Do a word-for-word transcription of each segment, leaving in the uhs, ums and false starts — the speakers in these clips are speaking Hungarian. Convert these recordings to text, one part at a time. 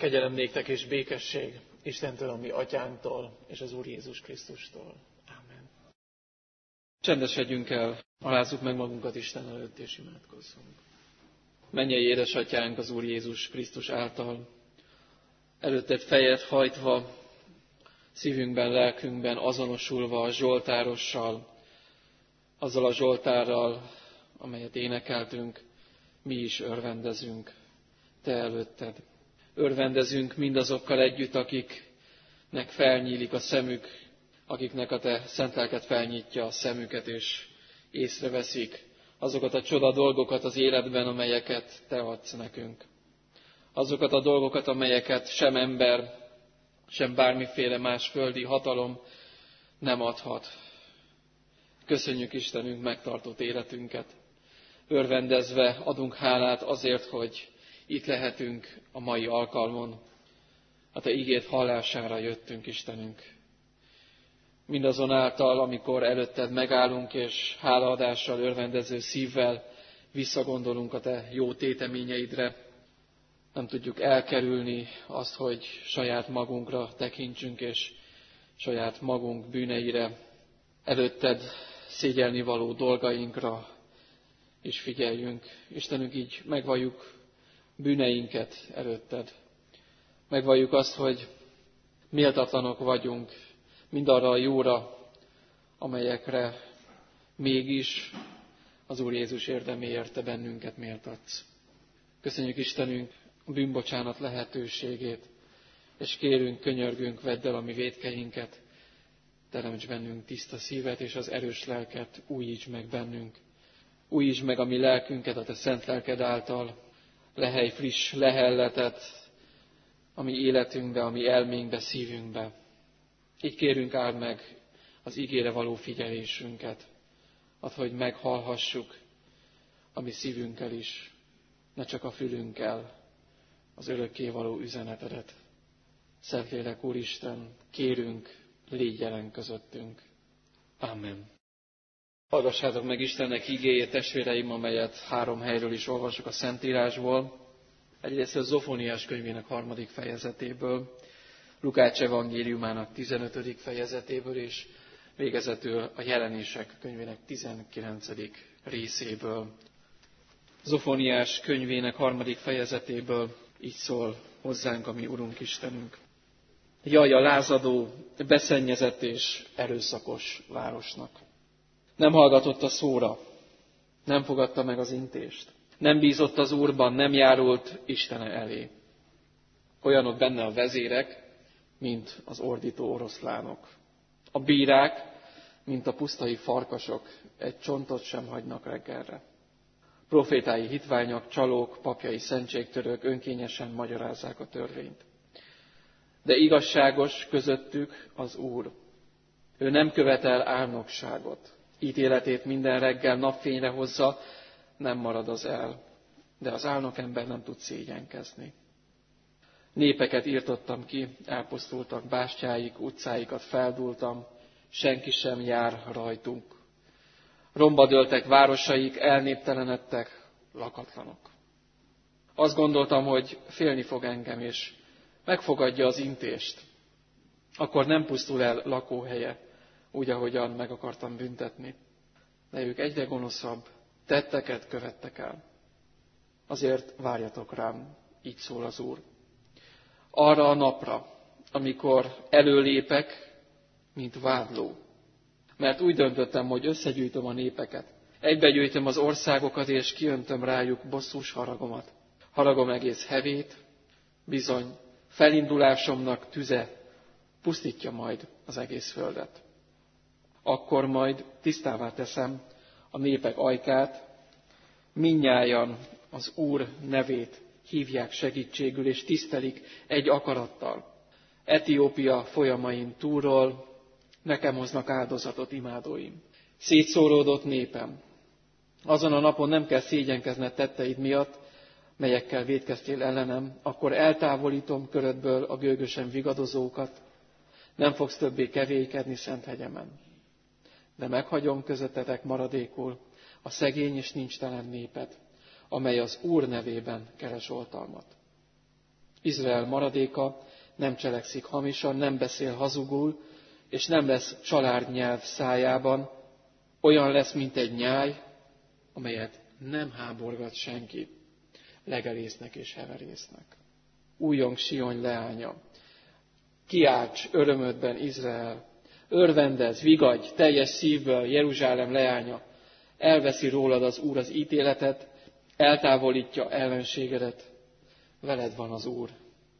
Kegyelem néktek és békesség Istentől, a mi atyánktól, és az Úr Jézus Krisztustól. Ámen. Csendesedjünk el, alázzuk meg magunkat Isten előtt, és imádkozzunk. Mennyei édesatyánk az Úr Jézus Krisztus által, előtted fejet hajtva, szívünkben, lelkünkben azonosulva a zsoltárossal, azzal a zsoltárral, amelyet énekeltünk, mi is örvendezünk te előtted. Örvendezünk mindazokkal együtt, akiknek felnyílik a szemük, akiknek a te szent lelked felnyitja a szemüket, és észreveszik azokat a csoda dolgokat az életben, amelyeket te adsz nekünk. Azokat a dolgokat, amelyeket sem ember, sem bármiféle más földi hatalom nem adhat. Köszönjük Istenünk megtartott életünket. Örvendezve adunk hálát azért, hogy itt lehetünk a mai alkalmon. A te igéd hallására jöttünk, Istenünk. Mindazonáltal, amikor előtted megállunk, és hálaadással, örvendező szívvel visszagondolunk a te jó téteményeidre, nem tudjuk elkerülni azt, hogy saját magunkra tekintsünk, és saját magunk bűneire, előtted szégyelnivaló dolgainkra is figyeljünk. Istenünk, így megvalljuk bűneinket előtted. Megvalljuk azt, hogy méltatlanok vagyunk mindarra a jóra, amelyekre mégis az Úr Jézus érdeméért te bennünket méltatsz. Köszönjük Istenünk a bűnbocsánat lehetőségét, és kérünk, könyörgünk, vedd el a mi vétkeinket, teremts bennünk tiszta szívet, és az erős lelket újíts meg bennünk. Újítsd meg a mi lelkünket a te szent lelked által, lehely friss lehelletet a mi életünkbe, a mi elménkbe, szívünkbe. Így kérünk, áld meg az igére való figyelésünket, add, hogy meghallhassuk a mi szívünkkel is, ne csak a fülünkkel az örökké való üzenetedet. Szentlélek Úristen, kérünk, légy jelen közöttünk. Amen. Hallgassátok meg Istennek igéjét, testvéreim, amelyet három helyről is olvasok a Szentírásból. Egyrészt a Zofóniás könyvének harmadik fejezetéből, Lukács evangéliumának tizenötödik fejezetéből, és végezetül a Jelenések könyvének tizenkilencedik részéből. Zofóniás könyvének harmadik fejezetéből így szól hozzánk a mi Urunk Istenünk. Jaj a lázadó, beszennyezett és erőszakos városnak! Nem hallgatott a szóra, nem fogadta meg az intést, nem bízott az Úrban, nem járult Istene elé. Olyanok benne a vezérek, mint az ordító oroszlánok. A bírák, mint a pusztai farkasok, egy csontot sem hagynak reggelre. Profétái hitványak, csalók, papjai szentségtörők önkényesen magyarázzák a törvényt. De igazságos közöttük az Úr. Ő nem követel álnokságot. Ítéletét minden reggel napfényre hozza, nem marad az el. De az álnok ember nem tud szégyenkezni. Népeket írtottam ki, elpusztultak bástyáik, utcáikat feldúltam, senki sem jár rajtunk. Romba dőltek városaik, elnéptelenedtek, lakatlanok. Azt gondoltam, hogy félni fog engem, és megfogadja az intést. Akkor nem pusztul el lakóhelye, úgy, ahogyan meg akartam büntetni. De ők egyre gonoszabb tetteket követtek el. Azért várjatok rám, így szól az Úr. Arra a napra, amikor előlépek, mint vádló. Mert úgy döntöttem, hogy összegyűjtöm a népeket. Egybegyűjtöm az országokat, és kiöntöm rájuk bosszús haragomat. Haragom egész hevét, bizony felindulásomnak tüze pusztítja majd az egész földet. Akkor majd tisztává teszem a népek ajkát, mindnyájan az Úr nevét hívják segítségül, és tisztelik egy akarattal. Etiópia folyamain túlról nekem hoznak áldozatot imádóim. Szétszóródott népem. Azon a napon nem kell szégyenkezned tetteid miatt, melyekkel vétkeztél ellenem, akkor eltávolítom körödből a gőgösen vigadozókat, nem fogsz többé kevélykedni szent hegyemen. De meghagyom közöttetek maradékul a szegény és nincstelen népet, amely az Úr nevében keres oltalmat. Izrael maradéka nem cselekszik hamisan, nem beszél hazugul, és nem lesz csalárnyelv szájában, olyan lesz, mint egy nyáj, amelyet nem háborgat senki, legelésznek és heverésznek. Újjong Sion leánya, kiálts örömödben Izrael, örvendezz, vigadj teljes szívből Jeruzsálem leánya, elveszi rólad az Úr az ítéletet, eltávolítja ellenségedet, veled van az Úr,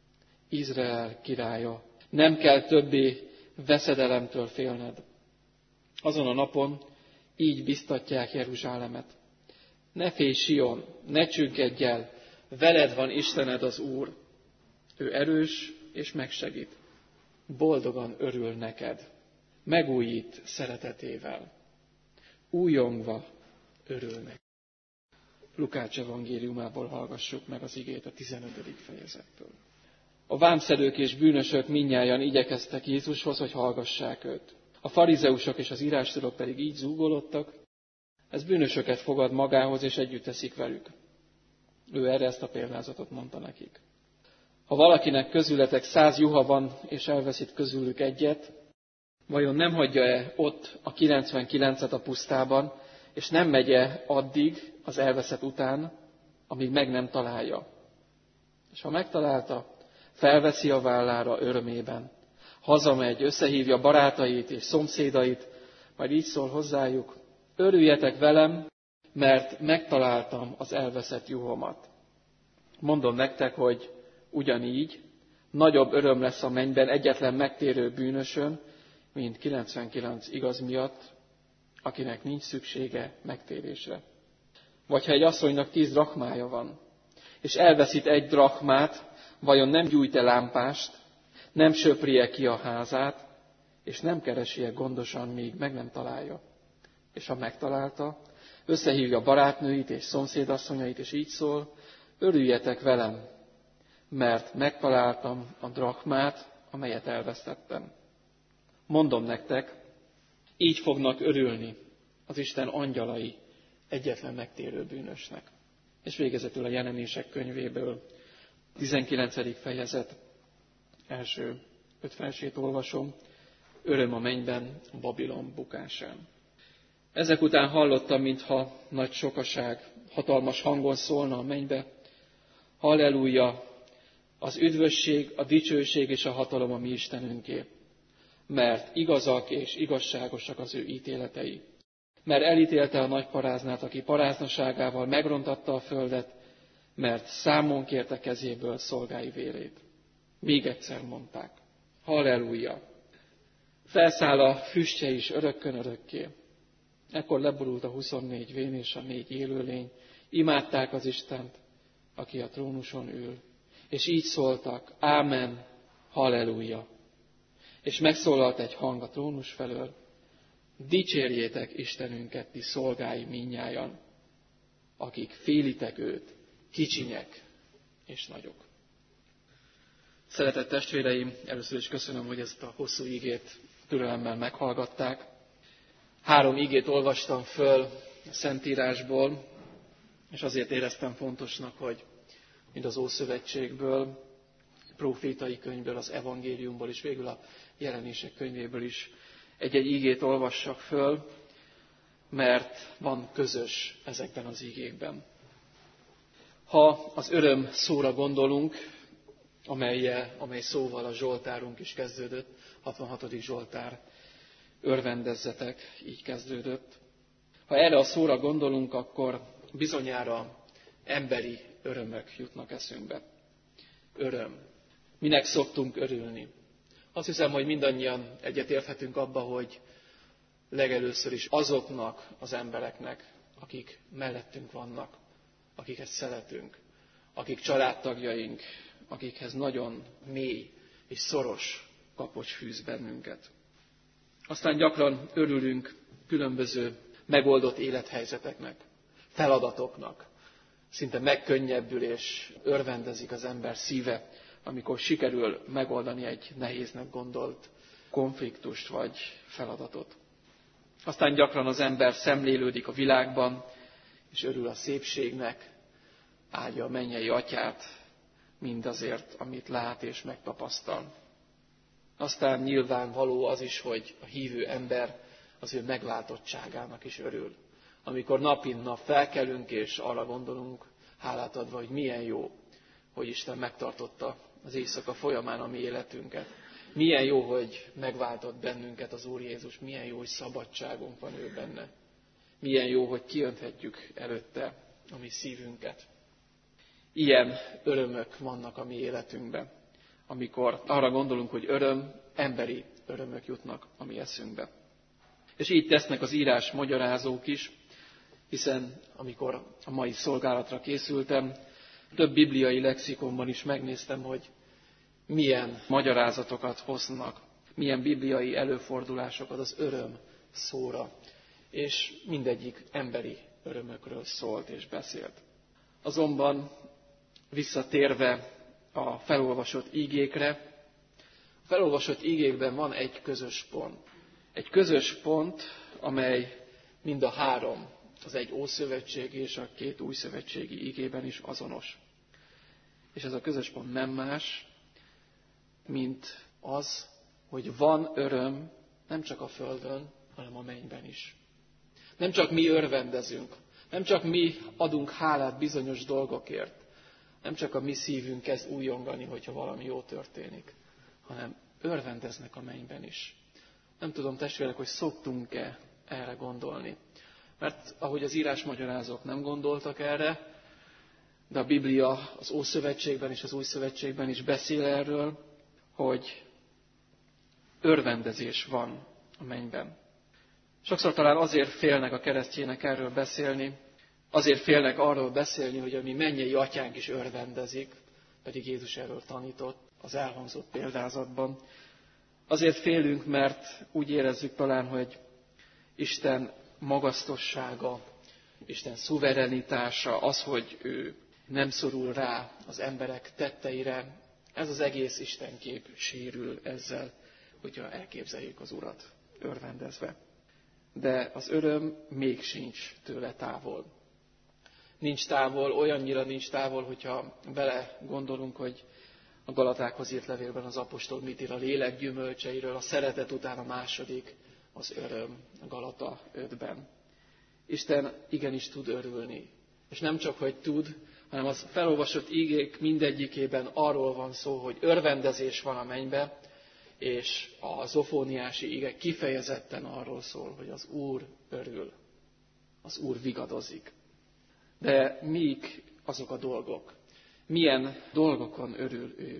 Izrael királya, nem kell többé veszedelemtől félned. Azon a napon így biztatják Jeruzsálemet. Ne félj, Sion, ne csüggedj el, veled van Istened az Úr. Ő erős és megsegít. Boldogan örül neked, megújít szeretetével. Újongva örül neked. Lukács evangéliumából hallgassuk meg az igét a tizenötödik fejezetből. A vámszedők és bűnösök mindnyájan igyekeztek Jézushoz, hogy hallgassák őt. A farizeusok és az írástudók pedig így zúgolódtak, ez bűnösöket fogad magához, és együtt eszik velük. Ő erre ezt a példázatot mondta nekik. Ha valakinek közületek száz juha van, és elveszít közülük egyet, vajon nem hagyja-e ott a kilencvenkilencet a pusztában, és nem megy-e addig az elveszett után, amíg meg nem találja? És ha megtalálta, felveszi a vállára örömében. Hazamegy, összehívja barátait és szomszédait, majd így szól hozzájuk: örüljetek velem, mert megtaláltam az elveszett juhomat. Mondom nektek, hogy ugyanígy nagyobb öröm lesz a mennyben egyetlen megtérő bűnösön, mint kilencvenkilenc igaz miatt, akinek nincs szüksége megtérésre. Vagy ha egy asszonynak tíz drachmája van, és elveszít egy drachmát, vajon nem gyújt-e lámpást, nem söpri-e ki a házát, és nem keresi-e gondosan, míg meg nem találja? És ha megtalálta, összehívja barátnőit és szomszédasszonyait, és így szól: örüljetek velem, mert megtaláltam a drachmát, amelyet elvesztettem. Mondom nektek, így fognak örülni az Isten angyalai egyetlen megtérő bűnösnek. És végezetül a Jelenések könyvéből, tizenkilencedik fejezet, első öt versét olvasom: öröm a mennyben Babilon bukásán. Ezek után hallottam, mintha nagy sokaság hatalmas hangon szólna a mennybe: halleluja, az üdvösség, a dicsőség és a hatalom a mi Istenünké, mert igazak és igazságosak az ő ítéletei. Mert elítélte a nagy paráznát, aki paráznaságával megrontatta a földet, mert számon kérte kezéből szolgái vérét. Még egyszer mondták: halleluja! Felszáll a füstje is örökkön örökké. Ekkor leborult a huszonnégy vén és a négy élőlény, imádták az Istent, aki a trónuson ül, és így szóltak: ámen, halleluja! És megszólalt egy hang a trónus felől: dicsérjétek Istenünket, ti szolgái mindnyájan, akik félitek őt, kicsinyek és nagyok. Szeretett testvéreim, először is köszönöm, hogy ezt a hosszú igét türelemmel meghallgatták. Három igét olvastam föl a Szentírásból, és azért éreztem fontosnak, hogy mind az Ószövetségből, prófétai könyvből, az evangéliumból, és végül a Jelenések könyvéből is egy-egy igét olvassak föl, mert van közös ezekben az igékben. Ha az öröm szóra gondolunk, amely, amely szóval a Zsoltárunk is kezdődött, hatvanhatodik Zsoltár, örvendezzetek, így kezdődött. Ha erre a szóra gondolunk, akkor bizonyára emberi örömök jutnak eszünkbe. Öröm. Minek szoktunk örülni? Azt hiszem, hogy mindannyian egyetérthetünk abba, hogy legelőször is azoknak az embereknek, akik mellettünk vannak, akiket szeretünk, akik családtagjaink, akikhez nagyon mély és szoros kapocs fűz bennünket. Aztán gyakran örülünk különböző megoldott élethelyzeteknek, feladatoknak. Szinte megkönnyebbül és örvendezik az ember szíve, amikor sikerül megoldani egy nehéznek gondolt konfliktust vagy feladatot. Aztán gyakran az ember szemlélődik a világban, és örül a szépségnek, áldja a mennyei atyát, mindazért, amit lát és megtapasztal. Aztán nyilvánvaló az is, hogy a hívő ember az ő megváltottságának is örül. Amikor nap mint nap felkelünk, és arra gondolunk, hálát adva, hogy milyen jó, hogy Isten megtartotta az éjszaka folyamán a mi életünket. Milyen jó, hogy megváltott bennünket az Úr Jézus, milyen jó, hogy szabadságunk van ő benne. Milyen jó, hogy kiönthetjük előtte a mi szívünket. Ilyen örömök vannak a mi életünkben, amikor arra gondolunk, hogy öröm, emberi örömök jutnak a mi eszünkbe. És így tesznek az írás magyarázók is, hiszen amikor a mai szolgálatra készültem, több bibliai lexikonban is megnéztem, hogy milyen magyarázatokat hoznak, milyen bibliai előfordulásokat az öröm szóra, és mindegyik emberi örömökről szólt és beszélt. Azonban visszatérve a felolvasott ígékre, a felolvasott ígékben van egy közös pont. Egy közös pont, amely mind a három, az egy ószövetségi és a két újszövetségi ígében is azonos. És ez a közös pont nem más, mint az, hogy van öröm nem csak a földön, hanem a mennyben is. Nem csak mi örvendezünk, nem csak mi adunk hálát bizonyos dolgokért, nem csak a mi szívünk kezd újongani, hogyha valami jó történik, hanem örvendeznek a mennyben is. Nem tudom, testvérek, hogy szoktunk-e erre gondolni. Mert ahogy az írásmagyarázók nem gondoltak erre, de a Biblia az Ószövetségben és az Újszövetségben is beszél erről, hogy örvendezés van a mennyben. Sokszor talán azért félnek a keresztjének erről beszélni, azért félnek arról beszélni, hogy a mi mennyei atyánk is örvendezik, pedig Jézus erről tanított az elhangzott példázatban. Azért félünk, mert úgy érezzük talán, hogy Isten magasztossága, Isten szuverenitása, az, hogy ő nem szorul rá az emberek tetteire, ez az egész Istenkép sérül ezzel, hogyha elképzeljük az Urat örvendezve. De az öröm még sincs tőle távol. Nincs távol, olyannyira nincs távol, hogyha bele gondolunk, hogy a Galatákhoz írt levélben az apostol mit ír a lélek gyümölcseiről, a szeretet után a második, az öröm, a Galata ötben. Isten igenis tud örülni. És nem csak, hogy tud, hanem az felolvasott ígék mindegyikében arról van szó, hogy örvendezés van a mennybe, és a zofóniási íge kifejezetten arról szól, hogy az Úr örül, az Úr vigadozik. De mik azok a dolgok? Milyen dolgokon örül ő?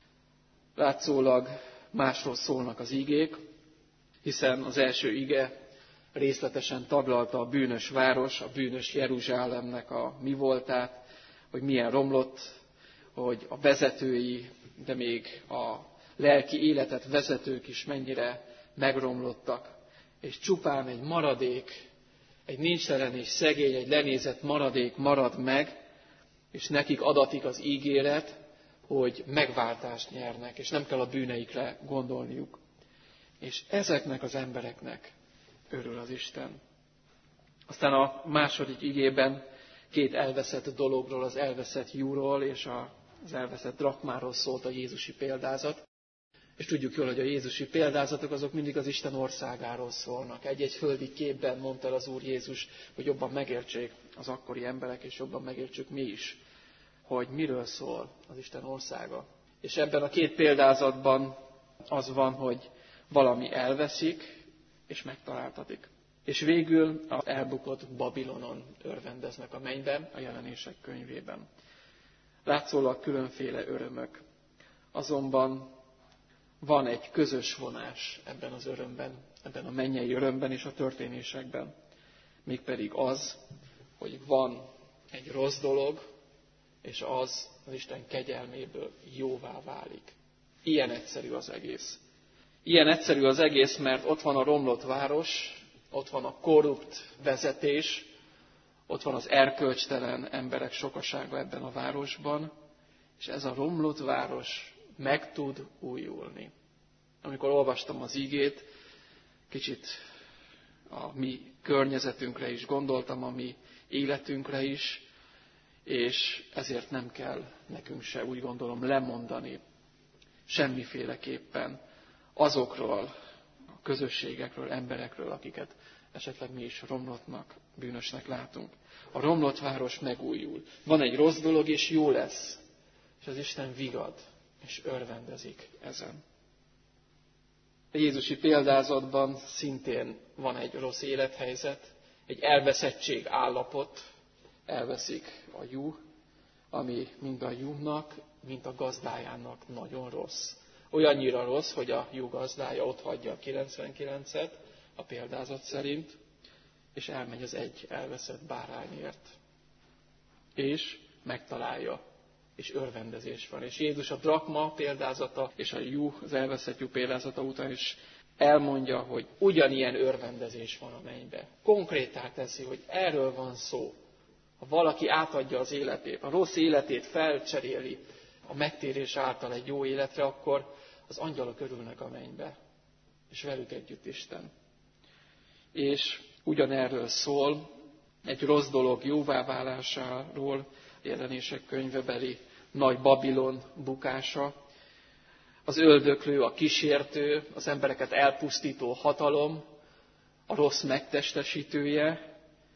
Látszólag másról szólnak az ígék, hiszen az első ige részletesen taglalta a bűnös város, a bűnös Jeruzsálemnek a mi voltát, hogy milyen romlott, hogy a vezetői, de még a lelki életet vezetők is mennyire megromlottak, és csupán egy maradék, egy nincstelen és szegény, egy lenézett maradék marad meg, és nekik adatik az ígéret, hogy megváltást nyernek, és nem kell a bűneikre gondolniuk. És ezeknek az embereknek örül az Isten. Aztán a második igében két elveszett dologról, az elveszett júról és az elveszett drakmáról szólt a jézusi példázat. És tudjuk jól, hogy a jézusi példázatok azok mindig az Isten országáról szólnak. Egy-egy földi képben mondta el az Úr Jézus, hogy jobban megértsék az akkori emberek, és jobban megértsük mi is, hogy miről szól az Isten országa. És ebben a két példázatban az van, hogy valami elveszik, és megtaláltatik. És végül az elbukott Babilonon örvendeznek a mennyben, a Jelenések könyvében. Látszólag különféle örömök. Azonban van egy közös vonás ebben az örömben, ebben a mennyei örömben és a történésekben. Mégpedig az, hogy van egy rossz dolog, és az az Isten kegyelméből jóvá válik. Ilyen egyszerű az egész. Ilyen egyszerű az egész, mert ott van a romlott város, ott van a korrupt vezetés, ott van az erkölcstelen emberek sokasága ebben a városban, és ez a romlott város meg tud újulni. Amikor olvastam az ígét, kicsit a mi környezetünkre is gondoltam, a mi életünkre is, és ezért nem kell nekünk se, úgy gondolom, lemondani semmiféleképpen azokról a közösségekről, emberekről, akiket esetleg mi is romlottnak, bűnösnek látunk. A romlott város megújul. Van egy rossz dolog, és jó lesz. És az Isten vigad, és örvendezik ezen. A jézusi példázatban szintén van egy rossz élethelyzet, egy elveszettség állapot, elveszik a juh, ami mind a juhnak, mint a gazdájának nagyon rossz. Olyannyira rossz, hogy a juh gazdája ott hagyja a kilencvenkilencet, a példázat szerint, és elmegy az egy elveszett bárányért. És megtalálja, és örvendezés van. És Jézus a drakma példázata, és a juh, az elveszett juh példázata után is elmondja, hogy ugyanilyen örvendezés van a mennybe. Konkrétá teszi, hogy erről van szó. Ha valaki átadja az életét, a rossz életét felcseréli a megtérés által egy jó életre, akkor az angyalok örülnek a mennybe, és velük együtt Isten. És ugyanerről szól egy rossz dolog jóváválásáról, Jelenések könyvebeli nagy Babilon bukása, az öldöklő, a kísértő, az embereket elpusztító hatalom, a rossz megtestesítője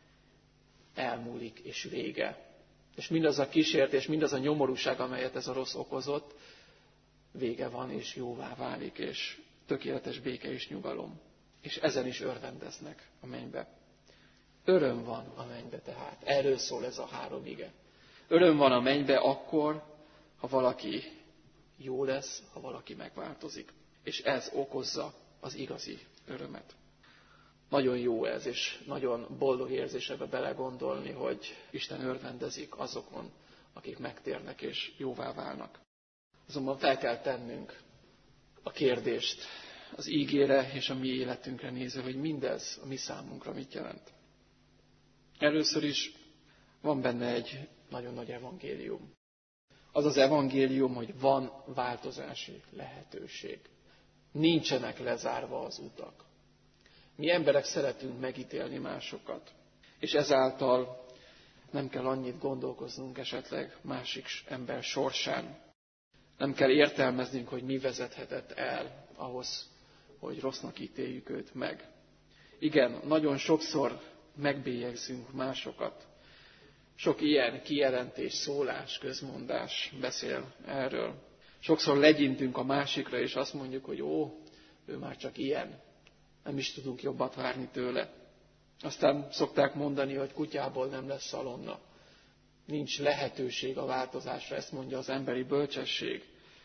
elmúlik és vége. És mindaz a kísértés, mindaz a nyomorúság, amelyet ez a rossz okozott, vége van és jóvá válik, és tökéletes béke és nyugalom. És ezen is örvendeznek a mennybe. Öröm van a mennybe tehát. Erről szól ez a három ige. Öröm van a mennybe akkor, ha valaki jó lesz, ha valaki megváltozik. És ez okozza az igazi örömet. Nagyon jó ez, és nagyon boldog érzés ebbe belegondolni, hogy Isten örvendezik azokon, akik megtérnek és jóvá válnak. Azonban fel kell tennünk a kérdést az ígére és a mi életünkre nézve, hogy mindez a mi számunkra mit jelent. Először is van benne egy nagyon nagy evangélium. Az az evangélium, hogy van változási lehetőség. Nincsenek lezárva az utak. Mi emberek szeretünk megítélni másokat, és ezáltal nem kell annyit gondolkoznunk esetleg másik ember sorsán. Nem kell értelmeznünk, hogy mi vezethetett el ahhoz, hogy rossznak ítéljük őt meg. Igen, nagyon sokszor megbélyegzünk másokat. Sok ilyen kijelentés, szólás, közmondás beszél erről. Sokszor legyintünk a másikra, és azt mondjuk, hogy ó, ő már csak ilyen. Nem is tudunk jobbat várni tőle. Aztán szokták mondani, hogy kutyából nem lesz szalonna. Nincs lehetőség a változásra, ezt mondja az emberi bölcsesség.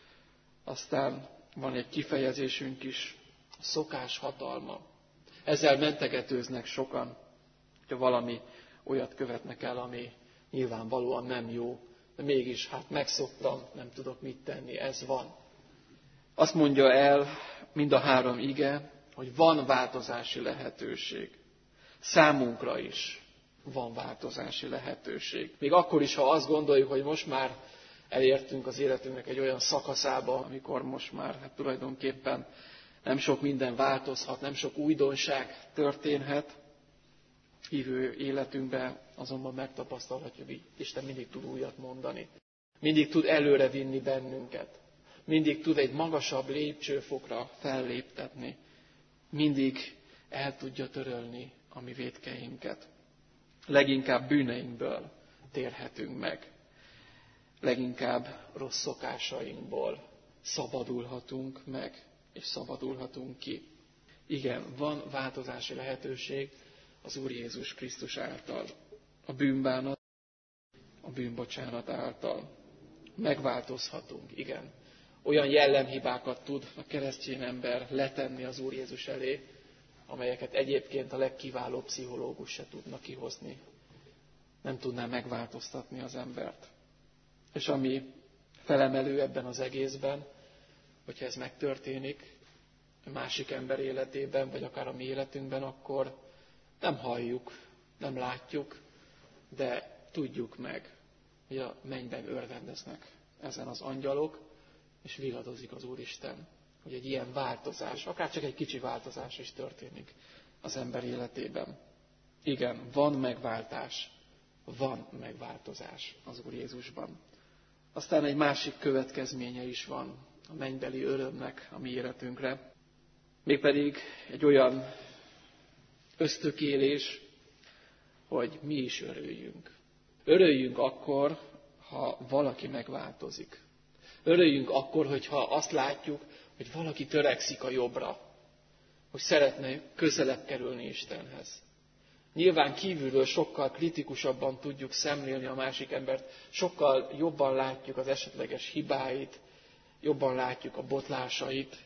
Aztán van egy kifejezésünk is, a szokás hatalma. Ezzel mentegetőznek sokan, hogyha valami olyat követnek el, ami nyilvánvalóan nem jó, de mégis hát megszoktam, nem tudok mit tenni, ez van. Azt mondja el mind a három ige, hogy van változási lehetőség. Számunkra is van változási lehetőség. Még akkor is, ha azt gondoljuk, hogy most már elértünk az életünknek egy olyan szakaszába, amikor most már hát tulajdonképpen nem sok minden változhat, nem sok újdonság történhet. Hívő életünkben azonban megtapasztalhatjuk, hogy Isten mindig tud újat mondani. Mindig tud előre vinni bennünket. Mindig tud egy magasabb lépcsőfokra felléptetni. Mindig el tudja törölni a mi vétkeinket. Leginkább bűneinkből térhetünk meg. Leginkább rossz szokásainkból szabadulhatunk meg, és szabadulhatunk ki. Igen, van változási lehetőség az Úr Jézus Krisztus által. A bűnbánat, a bűnbocsánat által. Megváltozhatunk, igen. Olyan jellemhibákat tud a keresztény ember letenni az Úr Jézus elé, amelyeket egyébként a legkiválóbb pszichológus se tudna kihozni. Nem tudná megváltoztatni az embert. És ami felemelő ebben az egészben, hogyha ez megtörténik a másik ember életében, vagy akár a mi életünkben, akkor nem halljuk, nem látjuk, de tudjuk meg, hogy a mennyben örvendeznek ezen az angyalok, és vigadozik az Úristen, hogy egy ilyen változás, akár csak egy kicsi változás is történik az ember életében. Igen, van megváltás, van megváltozás az Úr Jézusban. Aztán egy másik következménye is van a mennybeli örömnek a mi életünkre, mégpedig egy olyan ösztökélés, hogy mi is örüljünk. Örüljünk akkor, ha valaki megváltozik. Örüljünk akkor, hogyha azt látjuk, hogy valaki törekszik a jobbra, hogy szeretne közelebb kerülni Istenhez. Nyilván kívülről sokkal kritikusabban tudjuk szemlélni a másik embert, sokkal jobban látjuk az esetleges hibáit, jobban látjuk a botlásait,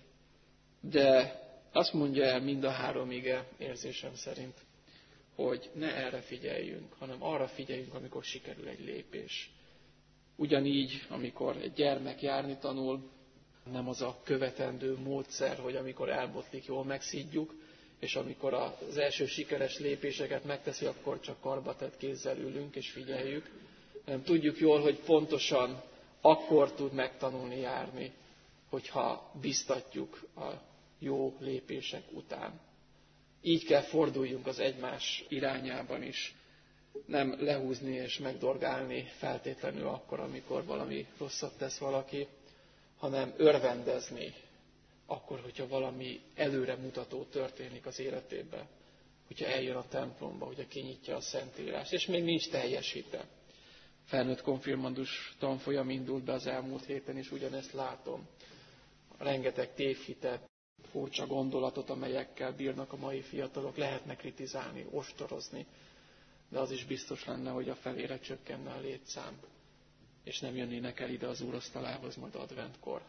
de azt mondja el mind a három ige érzésem szerint, hogy ne erre figyeljünk, hanem arra figyeljünk, amikor sikerül egy lépés. Ugyanígy, amikor egy gyermek járni tanul, nem az a követendő módszer, hogy amikor elbotlik, jól megszidjuk, és amikor az első sikeres lépéseket megteszi, akkor csak karbatett kézzel ülünk és figyeljük. Nem tudjuk jól, hogy pontosan akkor tud megtanulni járni, hogyha biztatjuk a jó lépések után. Így kell forduljunk az egymás irányában is. Nem lehúzni és megdorgálni feltétlenül akkor, amikor valami rosszat tesz valaki, hanem örvendezni akkor, hogyha valami előremutató történik az életében, hogyha eljön a templomba, hogyha kinyitja a Szentírást, és még nincs teljesítve. Felnőtt konfirmandus tanfolyam indult be az elmúlt héten, és ugyanezt látom. Rengeteg tévhitet, furcsa gondolatot, amelyekkel bírnak a mai fiatalok, lehetne kritizálni, ostorozni, de az is biztos lenne, hogy a felére csökkenne a létszám, és nem jönnének el ide az úrasztalához majd adventkor.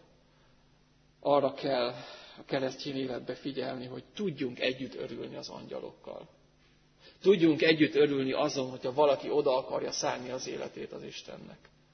Arra kell a keresztény életbe figyelni, hogy tudjunk együtt örülni az angyalokkal. Tudjunk együtt örülni azon, hogyha valaki oda akarja szállni az életét az Istennek.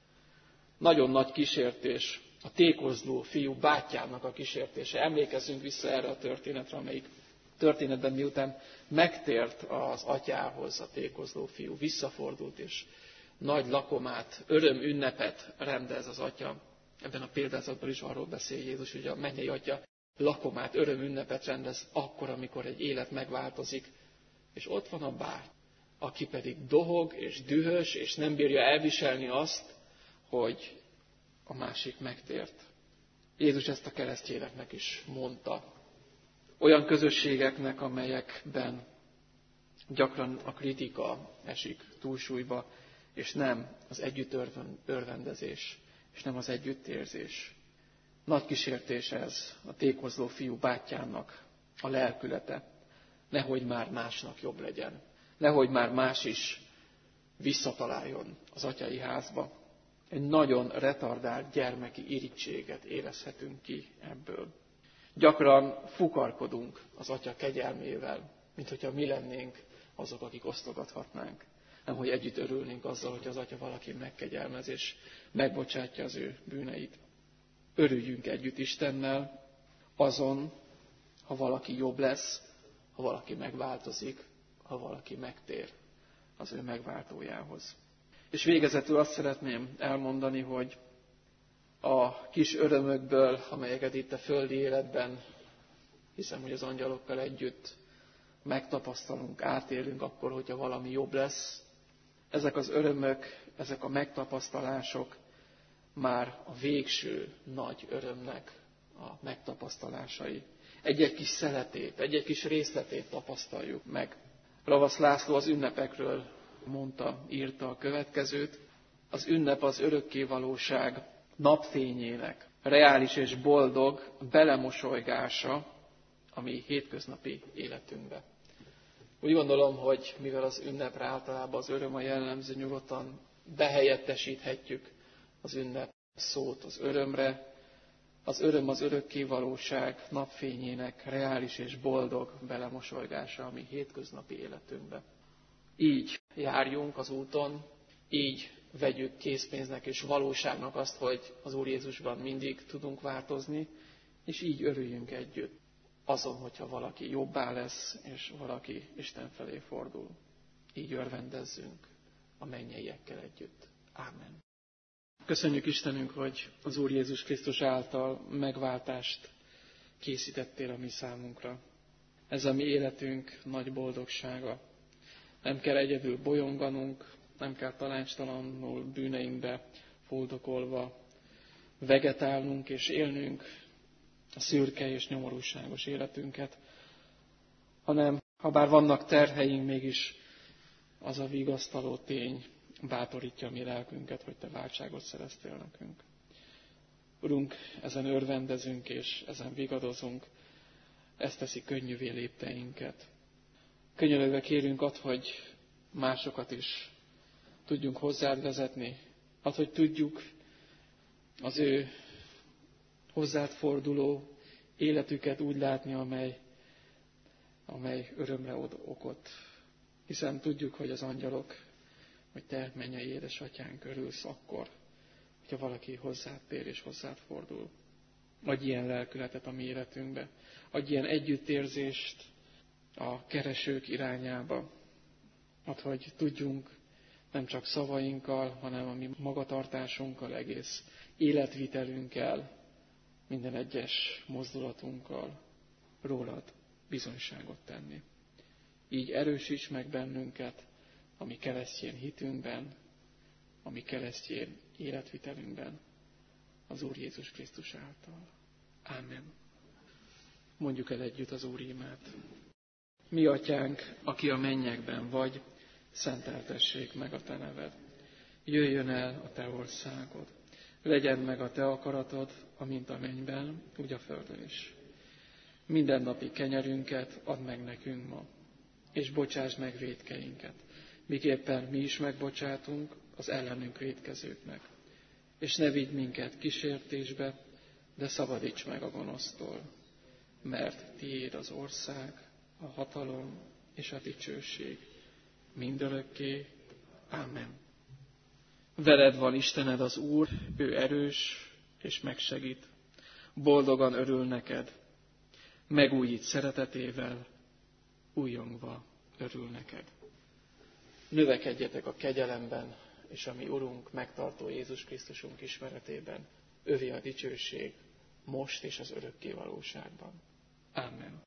Nagyon nagy kísértés a tékozló fiú bátyjának a kísértése. Emlékezzünk vissza erre a történetre, amelyik történetben miután megtért az atyához a tékozló fiú, visszafordult és nagy lakomát, öröm ünnepet rendez az atya. Ebben a példázatban is arról beszél Jézus, hogy a mennyei atya lakomát, öröm ünnepet rendez akkor, amikor egy élet megváltozik. És ott van a báty, aki pedig dohog és dühös, és nem bírja elviselni azt, hogy a másik megtért. Jézus ezt a keresztényeknek is mondta. Olyan közösségeknek, amelyekben gyakran a kritika esik túlsúlyba, és nem az együtt örvendezés, és nem az együttérzés. Nagy kísértés ez a tékozló fiú bátyjának a lelkülete. Nehogy már másnak jobb legyen. Nehogy már más is visszataláljon az atyai házba. Egy nagyon retardált gyermeki irítséget érezhetünk ki ebből. Gyakran fukarkodunk az atya kegyelmével, mint hogyha mi lennénk azok, akik osztogathatnánk. Nem, hogy együtt örülnénk azzal, hogy az atya valaki megkegyelmez és megbocsátja az ő bűneit. Örüljünk együtt Istennel azon, ha valaki jobb lesz, ha valaki megváltozik, ha valaki megtér az ő megváltójához. És végezetül azt szeretném elmondani, hogy a kis örömökből, amelyeket itt a földi életben, hiszem, hogy az angyalokkal együtt megtapasztalunk, átélünk akkor, hogyha valami jobb lesz, ezek az örömök, ezek a megtapasztalások már a végső nagy örömnek a megtapasztalásai. Egy-egy kis szeletét, egy-egy kis részletét tapasztaljuk meg. Ravasz László az ünnepekről mondta, írta a következőt. Az ünnep az örökkévalóság napfényének, reális és boldog belemosolygása a mi hétköznapi életünkbe. Úgy gondolom, hogy mivel az ünnepre általában az öröm a jellemző, nyugodtan behelyettesíthetjük az ünnep szót az örömre. Az öröm az örökkévalóság napfényének reális és boldog belemosolygása a mi hétköznapi életünkbe. Így járjunk az úton, így vegyük készpénznek és valóságnak azt, hogy az Úr Jézusban mindig tudunk változni, és így örüljünk együtt azon, hogyha valaki jobbá lesz, és valaki Isten felé fordul. Így örvendezzünk a mennyeiekkel együtt. Ámen. Köszönjük Istenünk, hogy az Úr Jézus Krisztus által megváltást készítettél a mi számunkra. Ez a mi életünk nagy boldogsága. Nem kell egyedül bolyonganunk, nem kell tanácstalanul bűneinkbe foldokolva vegetálnunk és élnünk a szürke és nyomorúságos életünket, hanem ha bár vannak terheink, mégis az a vigasztaló tény bátorítja a mi lelkünket, hogy te váltságot szereztél nekünk. Urunk, ezen örvendezünk és ezen vigadozunk, ezt teszi könnyűvé lépteinket. Könyörögve kérünk add, hogy másokat is tudjunk hozzád vezetni, add, hogy tudjuk az ő hozzád forduló életüket úgy látni, amely, amely örömre ad okot. Hiszen tudjuk, hogy az angyalok, hogy te mennyei édesatyánk örülsz akkor, hogyha valaki hozzád tér és hozzád fordul. Adj ilyen lelkületet a mi életünkbe, adj ilyen együttérzést a keresők irányába. Add, hogy tudjunk nem csak szavainkkal, hanem a mi magatartásunkkal, egész életvitelünkkel, minden egyes mozdulatunkkal rólad bizonyságot tenni. Így erősíts meg bennünket a mi keresztény hitünkben, a mi keresztény életvitelünkben, az Úr Jézus Krisztus által. Ámen. Mondjuk el együtt az Úr imát. Mi atyánk, aki a mennyekben vagy, szenteltessék meg a te neved. Jöjjön el a te országod. Legyen meg a te akaratod, amint a mennyben, úgy a földön is. Mindennapi kenyerünket add meg nekünk ma, és bocsáss meg vétkeinket, miképpen mi is megbocsátunk az ellenünk vétkezőknek. És ne vigy minket kísértésbe, de szabadíts meg a gonosztól, mert tiéd az ország, a hatalom és a dicsőség mindörökké. Ámen. Veled van Istened az Úr, ő erős és megsegít. Boldogan örül neked, megújít szeretetével, újongva örül neked. Növekedjetek a kegyelemben, és a mi Urunk, megtartó Jézus Krisztusunk ismeretében. Övé a dicsőség, most és az örökké valóságban. Ámen.